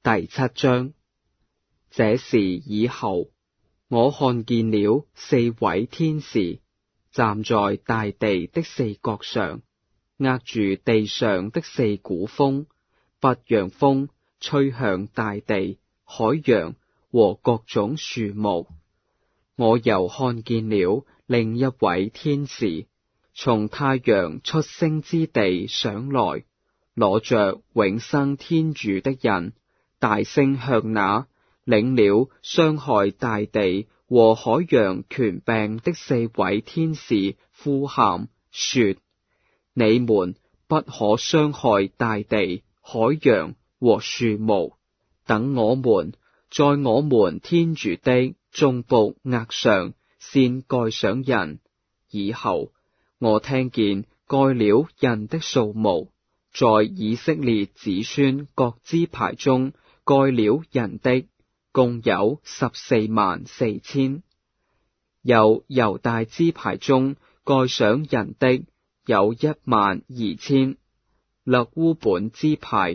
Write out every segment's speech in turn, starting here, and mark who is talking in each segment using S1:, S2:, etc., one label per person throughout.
S1: 第7章。這事以後，我看見了4位天使，站在大地的4角上，握住地上的4股風，不讓風吹向大地、海洋和各種樹木。我又看見了另一位天使，從太陽出生之地上來，攞着永生天主的印，大聲向那領了傷害大地和海洋權柄的4位天使呼喊說：你們不可傷害大地、海洋和樹木，等我們在我們天主的眾僕額上先蓋上印。以後我聽見蓋了印的數目，在以色列子孫各支派中蓋了印的，共有144000；由猶大支派中蓋上印的有12000；勒烏本支派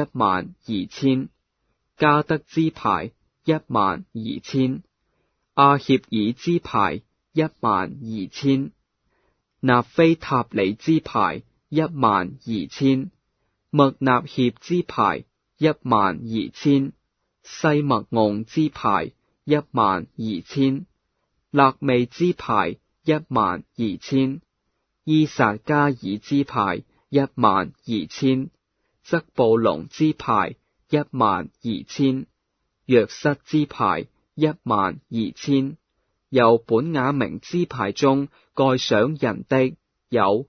S1: 12000；迦得支派12000；阿協爾支派12000；納非塔里支派12000；默納協支派12000；西默盎支派12000；肋未支派12000；依撒加爾支派12000；則布隆支派12000；若瑟支派12000；由本雅明支派中蓋上印的有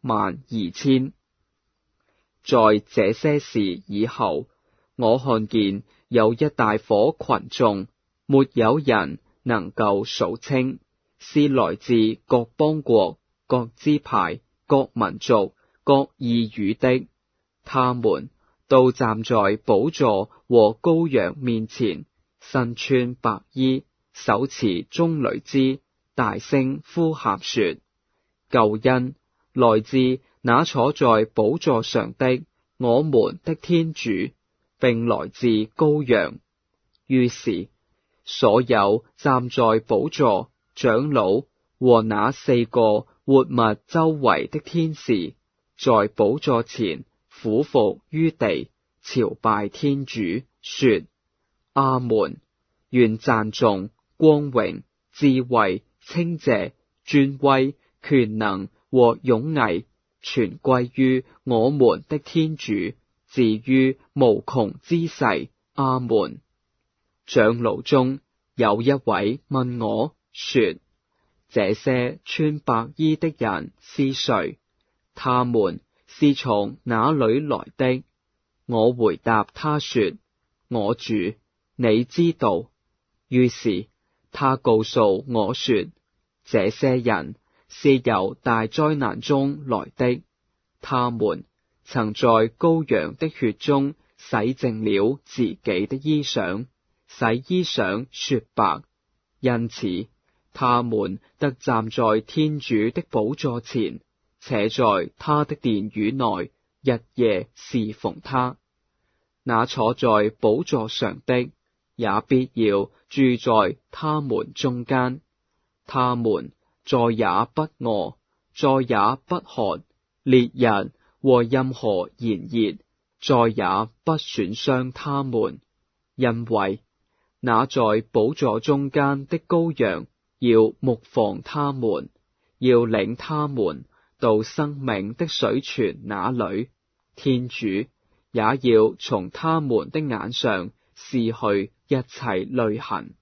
S1: 12000。在這些事以後，我看見有一大夥群眾，沒有人能夠數清，是來自各邦國、各支派、各民族、各異語的。他們都站在寶座和羔羊面前，身穿白衣，手持棕櫚枝，大聲呼喊說：救恩來自那坐在寶座上的我們的天主，並來自羔羊。於是所有站在寶座、長老和那4個活物周圍的天使，在寶座前俯伏於地，朝拜天主，說：阿們！願讚頌、光榮、智慧、稱謝、尊威、權能和勇毅，全歸於我們的天主，自於無窮之世。阿們。長老中有一位問我說：這些穿白衣的人是誰？他們是從哪裏來的？我回答他說：我主，你知道。於是他告訴我說：這些人是由大災難中來的，他們曾在羔羊的血中洗淨了自己的衣裳，使衣裳雪白，因此他們得站在天主的寶座前，且在他的殿宇內日夜侍奉他。那坐在寶座上的也必要住在他們中間，他們再也不餓，再也不渴，烈日和任何炎熱再也不損傷他們，因為那在寶座中間的羔羊要牧放他們，要領他們到生命的水泉那裏，天主也要從他們的眼上拭去一切淚痕。